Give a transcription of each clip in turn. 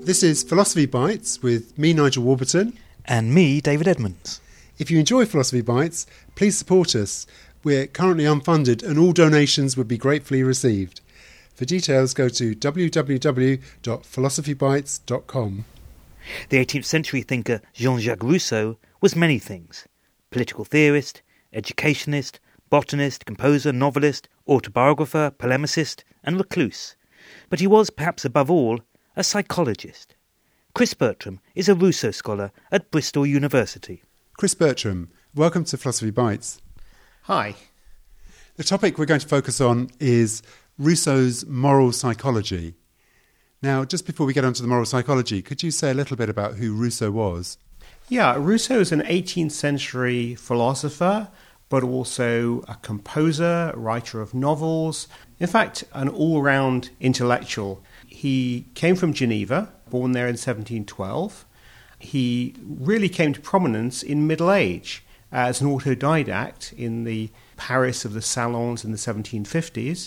This is Philosophy Bites with me, Nigel Warburton. And me, David Edmonds. If you enjoy Philosophy Bites, please support us. We're currently unfunded and all donations would be gratefully received. For details, go to www.philosophybites.com. The 18th century thinker Jean-Jacques Rousseau was many things. Political theorist, educationist, botanist, composer, novelist, autobiographer, polemicist and recluse. But he was, perhaps above all, a psychologist. Chris Bertram is a Rousseau scholar at Bristol University. Chris Bertram, welcome to Philosophy Bites. Hi. The topic we're going to focus on is Rousseau's moral psychology. Now, just before we get onto the moral psychology, could you say a little bit about who Rousseau was? Yeah, Rousseau is an 18th century philosopher, but also a composer, a writer of novels, in fact, an all-round intellectual. He came from Geneva, born there in 1712. He really came to prominence in middle age as an autodidact in the Paris of the salons in the 1750s.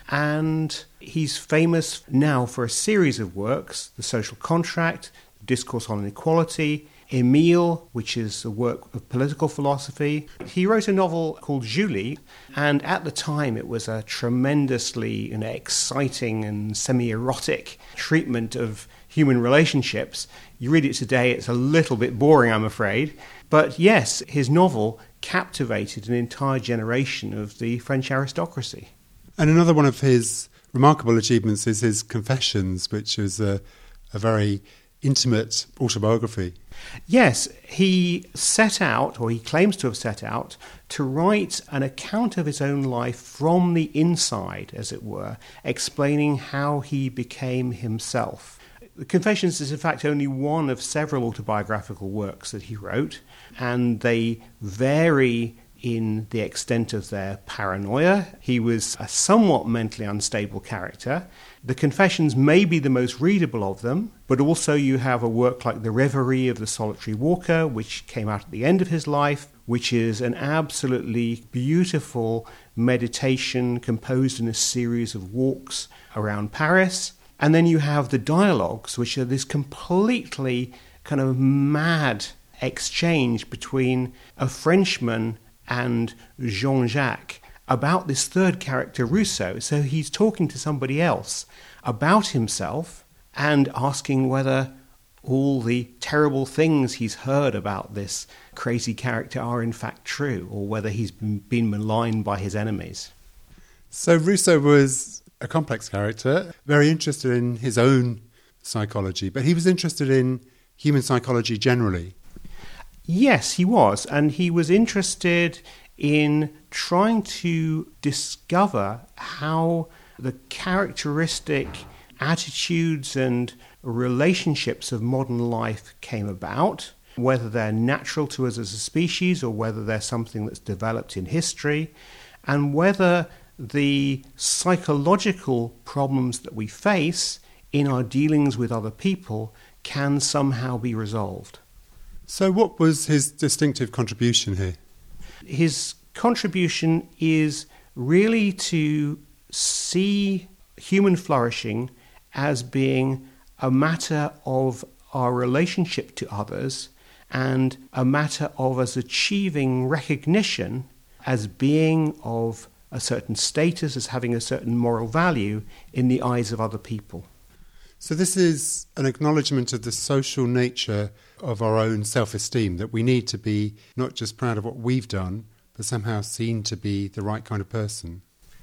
And he's famous now for a series of works: The Social Contract, Discourse on Inequality, Emile, which is a work of political philosophy. He wrote a novel called Julie, and at the time it was a tremendously exciting and semi-erotic treatment of human relationships. You read it today, it's a little bit boring, I'm afraid. But yes, his novel captivated an entire generation of the French aristocracy. And another one of his remarkable achievements is his Confessions, which is a very intimate autobiography. Yes, he set out, or he claims to have set out, to write an account of his own life from the inside, as it were, explaining how he became himself. The Confessions is in fact only one of several autobiographical works that he wrote, and they vary in the extent of their paranoia. He was a somewhat mentally unstable character. The Confessions may be the most readable of them, but also you have a work like The Reverie of the Solitary Walker, which came out at the end of his life, which is an absolutely beautiful meditation composed in a series of walks around Paris. And then you have the dialogues, which are this completely kind of mad exchange between a Frenchman and Jean-Jacques about this third character, Rousseau. So he's talking to somebody else about himself and asking whether all the terrible things he's heard about this crazy character are in fact true, or whether he's been maligned by his enemies. So Rousseau was a complex character, very interested in his own psychology, but he was interested in human psychology generally. Yes, he was, and he was interested in trying to discover how the characteristic attitudes and relationships of modern life came about, whether they're natural to us as a species or whether they're something that's developed in history, and whether the psychological problems that we face in our dealings with other people can somehow be resolved. So what was his distinctive contribution here? His contribution is really to see human flourishing as being a matter of our relationship to others and a matter of us achieving recognition as being of a certain status, as having a certain moral value in the eyes of other people. So this is an acknowledgement of the social nature of our own self-esteem, that we need to be not just proud of what we've done, but somehow seen to be the right kind of person.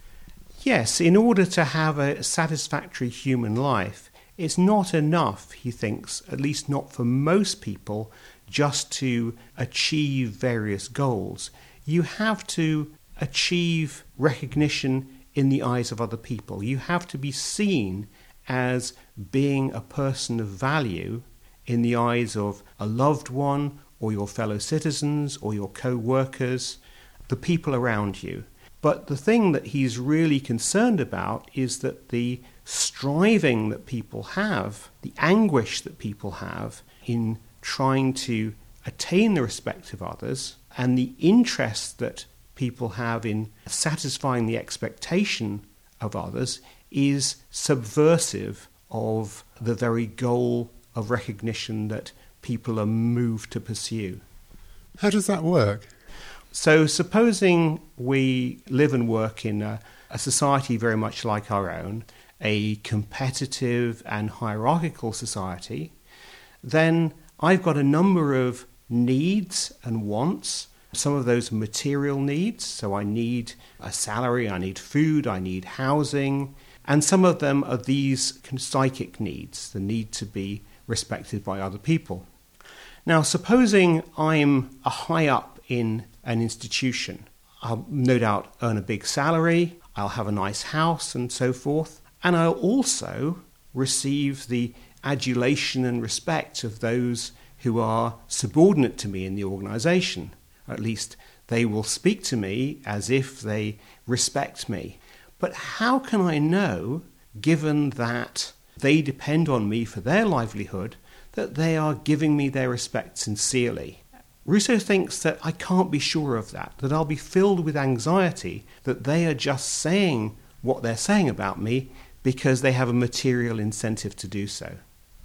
Yes, in order to have a satisfactory human life, it's not enough, he thinks, at least not for most people, just to achieve various goals. You have to achieve recognition in the eyes of other people. You have to be seen as being a person of value in the eyes of a loved one or your fellow citizens or your co-workers, the people around you. But the thing that he's really concerned about is that the striving that people have, the anguish that people have in trying to attain the respect of others, and the interest that people have in satisfying the expectation of others is subversive of the very goal of recognition that people are moved to pursue. How does that work? So supposing we live and work in a society very much like our own, a competitive and hierarchical society, then I've got a number of needs and wants. Some of those material needs, so I need a salary, I need food, I need housing, and some of them are these psychic needs, the need to be respected by other people. Now, supposing I'm a high up in an institution, I'll no doubt earn a big salary, I'll have a nice house and so forth, and I'll also receive the adulation and respect of those who are subordinate to me in the organisation. At least they will speak to me as if they respect me. But how can I know, given that they depend on me for their livelihood, that they are giving me their respect sincerely? Rousseau thinks that I can't be sure of that I'll be filled with anxiety that they are just saying what they're saying about me because they have a material incentive to do so.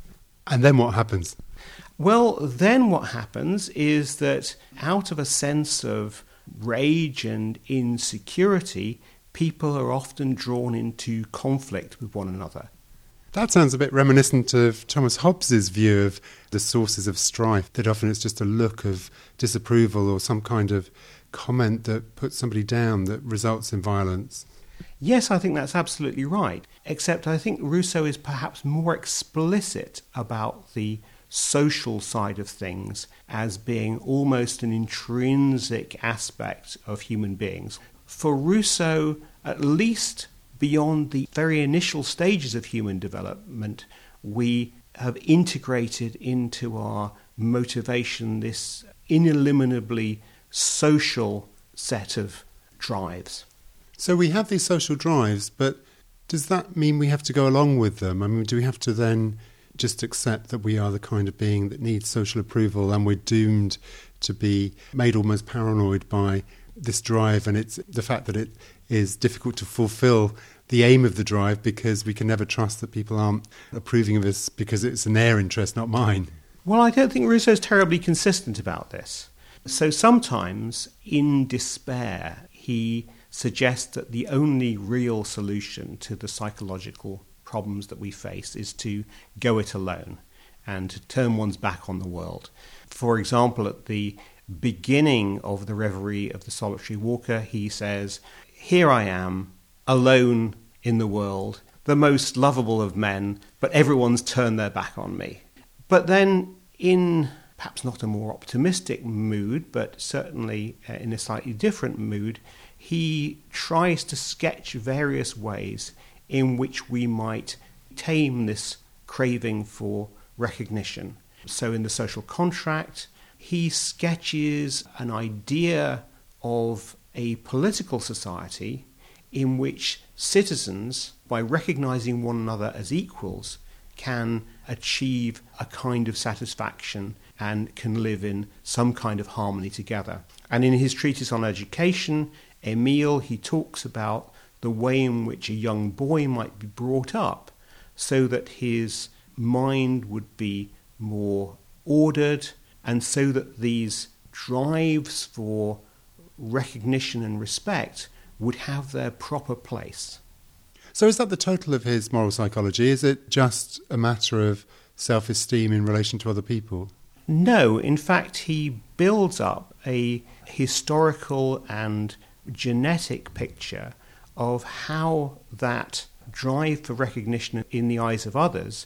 And then what happens? Well, then what happens is that out of a sense of rage and insecurity, people are often drawn into conflict with one another. That sounds a bit reminiscent of Thomas Hobbes's view of the sources of strife, that often it's just a look of disapproval or some kind of comment that puts somebody down that results in violence. Yes, I think that's absolutely right, except I think Rousseau is perhaps more explicit about the social side of things as being almost an intrinsic aspect of human beings. For Rousseau, at least beyond the very initial stages of human development, we have integrated into our motivation this ineliminably social set of drives. So we have these social drives, but does that mean we have to go along with them? I mean, do we have to then just accept that we are the kind of being that needs social approval and we're doomed to be made almost paranoid by this drive, and it's the fact that it is difficult to fulfill the aim of the drive because we can never trust that people aren't approving of us because it's in their interest, not mine? Well, I don't think Rousseau's terribly consistent about this. So sometimes, in despair, he suggests that the only real solution to the psychological problems that we face is to go it alone and to turn one's back on the world. For example, at the beginning of the Reverie of the Solitary Walker, he says, "Here I am, alone in the world, the most lovable of men, but everyone's turned their back on me." But then, in perhaps not a more optimistic mood, but certainly in a slightly different mood, he tries to sketch various ways in which we might tame this craving for recognition. So in The Social Contract, he sketches an idea of a political society in which citizens, by recognizing one another as equals, can achieve a kind of satisfaction and can live in some kind of harmony together. And in his treatise on education, Emile, he talks about the way in which a young boy might be brought up so that his mind would be more ordered and so that these drives for recognition and respect would have their proper place. So is that the total of his moral psychology? Is it just a matter of self-esteem in relation to other people? No, in fact, he builds up a historical and genetic picture of how that drive for recognition in the eyes of others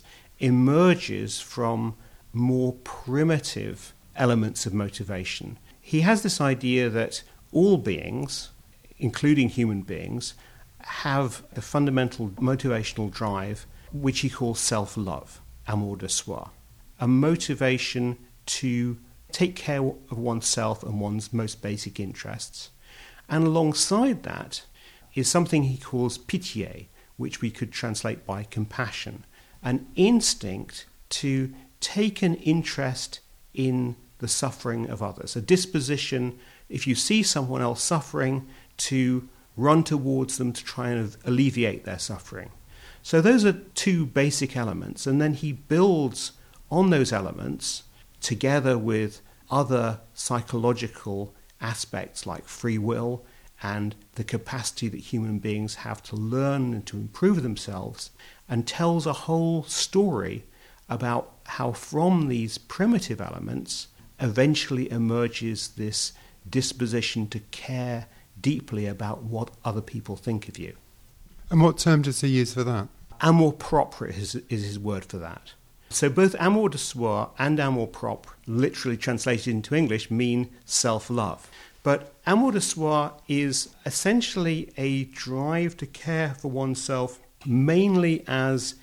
emerges from more primitive elements of motivation. He has this idea that all beings, including human beings, have a fundamental motivational drive which he calls self-love, amour de soi, a motivation to take care of oneself and one's most basic interests. And alongside that is something he calls pitié, which we could translate by compassion, an instinct to take an interest in the suffering of others, a disposition, if you see someone else suffering, to run towards them to try and alleviate their suffering. So those are two basic elements, and then he builds on those elements, together with other psychological aspects like free will and the capacity that human beings have to learn and to improve themselves, and tells a whole story about how from these primitive elements eventually emerges this disposition to care deeply about what other people think of you. And what term does he use for that? Amour propre is his word for that. So both amour de soi and amour propre, literally translated into English, mean self-love. But amour de soi is essentially a drive to care for oneself mainly as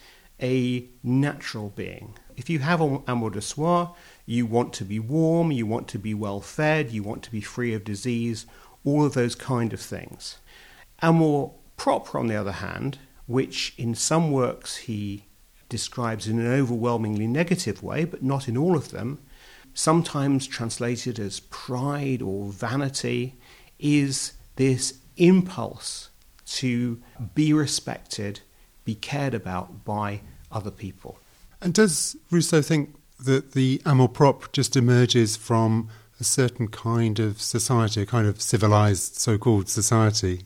a natural being. If you have amour de soi, you want to be warm, you want to be well fed, you want to be free of disease, all of those kind of things. Amour propre, on the other hand, which in some works he describes in an overwhelmingly negative way, but not in all of them, sometimes translated as pride or vanity, is this impulse to be respected, be cared about by other people. And does Rousseau think that the amour propre just emerges from a certain kind of society, a kind of civilized so-called society?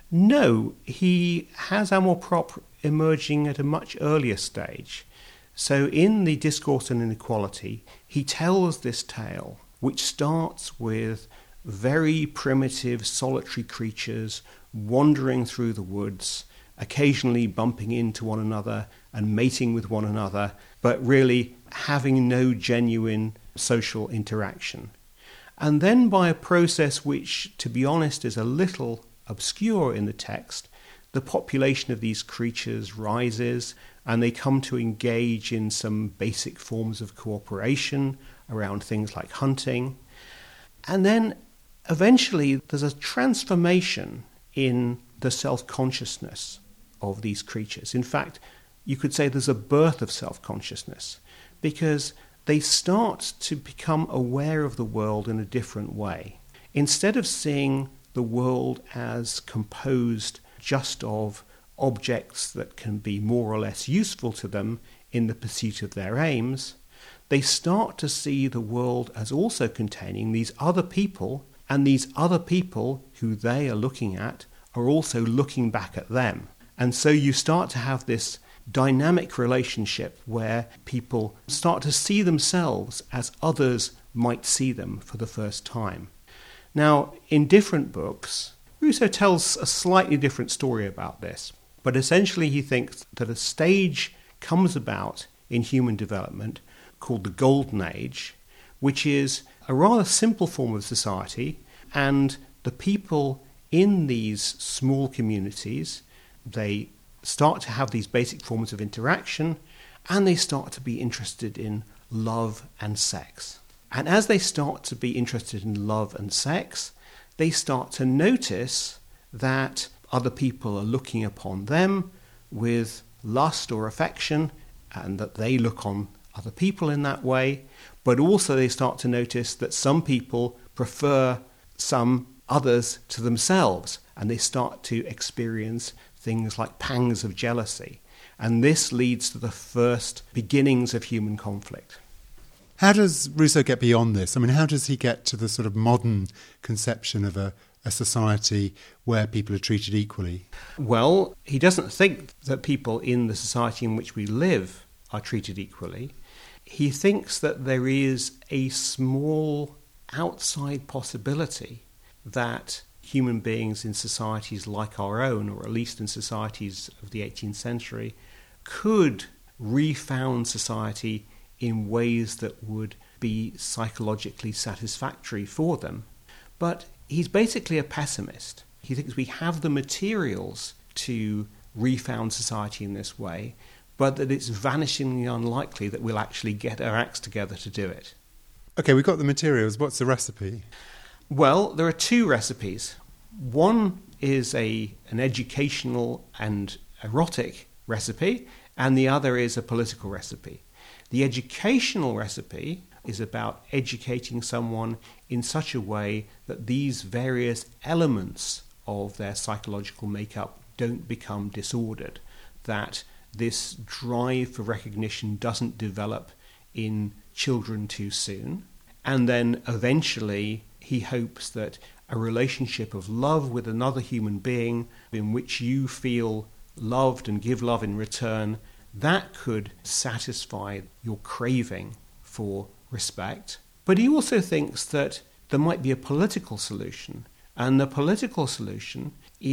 No, he has amour propre emerging at a much earlier stage. So in the Discourse on Inequality, he tells this tale, which starts with very primitive, solitary creatures wandering through the woods, occasionally bumping into one another and mating with one another, but really having no genuine social interaction. And then by a process which, to be honest, is a little obscure in the text, the population of these creatures rises and they come to engage in some basic forms of cooperation around things like hunting. And then eventually there's a transformation in the self-consciousness of these creatures. In fact, you could say there's a birth of self-consciousness because they start to become aware of the world in a different way. Instead of seeing the world as composed just of objects that can be more or less useful to them in the pursuit of their aims, they start to see the world as also containing these other people, and these other people who they are looking at are also looking back at them. And so you start to have this dynamic relationship where people start to see themselves as others might see them for the first time. Now, in different books, Rousseau tells a slightly different story about this, but essentially he thinks that a stage comes about in human development called the Golden Age, which is a rather simple form of society, and the people in these small communities, they start to have these basic forms of interaction, and they start to be interested in love and sex. And as they start to be interested in love and sex, they start to notice that other people are looking upon them with lust or affection, and that they look on other people in that way. But also they start to notice that some people prefer some others to themselves, and they start to experience things like pangs of jealousy. And this leads to the first beginnings of human conflict. How does Rousseau get beyond this? I mean, how does he get to the sort of modern conception of a society where people are treated equally? Well, he doesn't think that people in the society in which we live are treated equally. He thinks that there is a small outside possibility that human beings in societies like our own, or at least in societies of the 18th century, could refound society in ways that would be psychologically satisfactory for them. But he's basically a pessimist. He thinks we have the materials to refound society in this way, but that it's vanishingly unlikely that we'll actually get our acts together to do it. Okay, we've got the materials. What's the recipe? Well, there are two recipes. One is an educational and erotic recipe, and the other is a political recipe. The educational recipe is about educating someone in such a way that these various elements of their psychological makeup don't become disordered, that this drive for recognition doesn't develop in children too soon. And then eventually he hopes that a relationship of love with another human being in which you feel loved and give love in return, that could satisfy your craving for respect. But he also thinks that there might be a political solution, and the political solution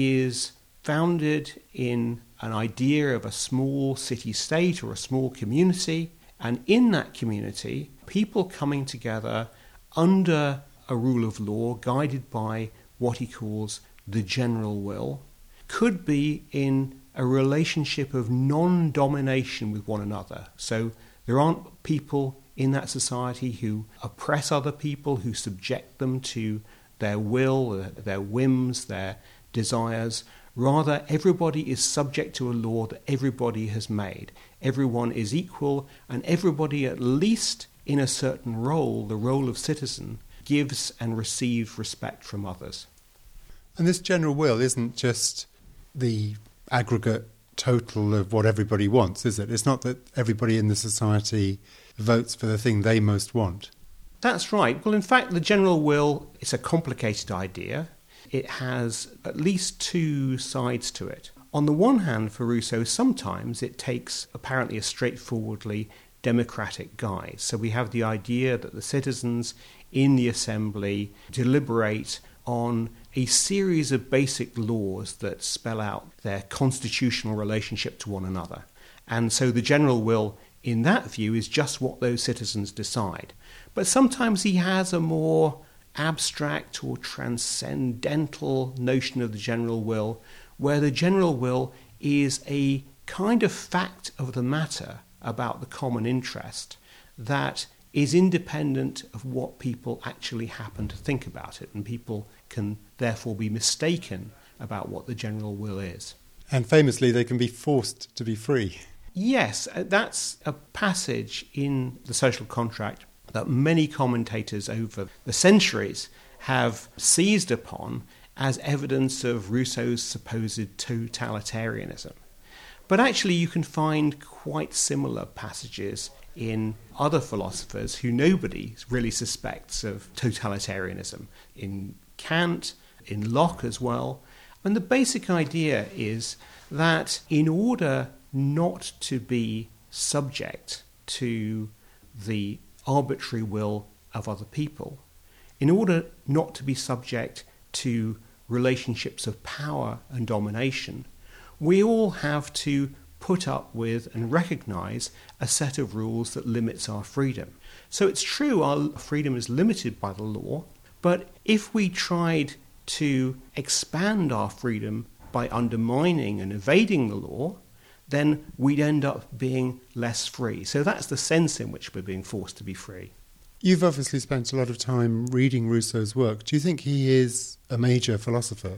is founded in an idea of a small city-state or a small community, and in that community, people coming together under a rule of law guided by what he calls the general will, could be in a relationship of non-domination with one another. So there aren't people in that society who oppress other people, who subject them to their will, their whims, their desires. Rather, everybody is subject to a law that everybody has made. Everyone is equal, and everybody, at least in a certain role, the role of citizen, gives and receives respect from others. And this general will isn't just the aggregate total of what everybody wants, is it? It's not that everybody in the society votes for the thing they most want. That's right. Well, in fact, the general will is a complicated idea. It has at least two sides to it. On the one hand, for Rousseau, sometimes it takes apparently a straightforwardly democratic guise. So we have the idea that the citizens in the assembly deliberate on a series of basic laws that spell out their constitutional relationship to one another. And so the general will, in that view, is just what those citizens decide. But sometimes he has a more abstract or transcendental notion of the general will, where the general will is a kind of fact of the matter about the common interest that is independent of what people actually happen to think about it, and people can therefore be mistaken about what the general will is. And famously, they can be forced to be free. Yes, that's a passage in the social contract that many commentators over the centuries have seized upon as evidence of Rousseau's supposed totalitarianism. But actually you can find quite similar passages in other philosophers who nobody really suspects of totalitarianism, in Kant, in Locke as well. And the basic idea is that in order not to be subject to the arbitrary will of other people, in order not to be subject to relationships of power and domination, we all have to put up with and recognize a set of rules that limits our freedom. So it's true our freedom is limited by the law, but if we tried to expand our freedom by undermining and evading the law, then we'd end up being less free. So that's the sense in which we're being forced to be free. You've obviously spent a lot of time reading Rousseau's work. Do you think he is a major philosopher?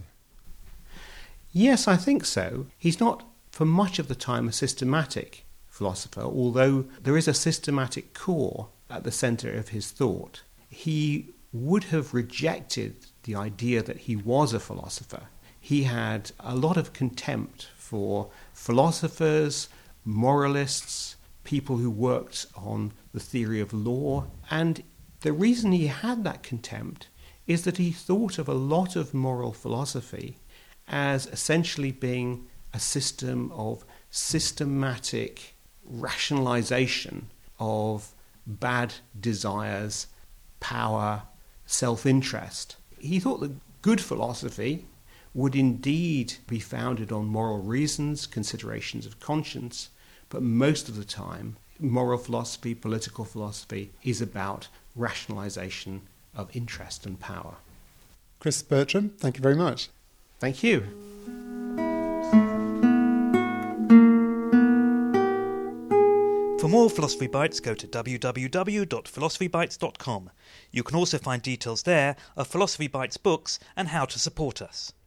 Yes, I think so. He's not, for much of the time, a systematic philosopher, although there is a systematic core at the centre of his thought. He would have rejected the idea that he was a philosopher. He had a lot of contempt for philosophers, moralists, people who worked on the theory of law. And the reason he had that contempt is that he thought of a lot of moral philosophy as essentially being a system of systematic rationalization of bad desires, power, self-interest. He thought that good philosophy would indeed be founded on moral reasons, considerations of conscience, but most of the time, moral philosophy, political philosophy, is about rationalization of interest and power. Chris Bertram, thank you very much. Thank you. For more Philosophy Bites, go to www.philosophybites.com. You can also find details there of Philosophy Bites books and how to support us.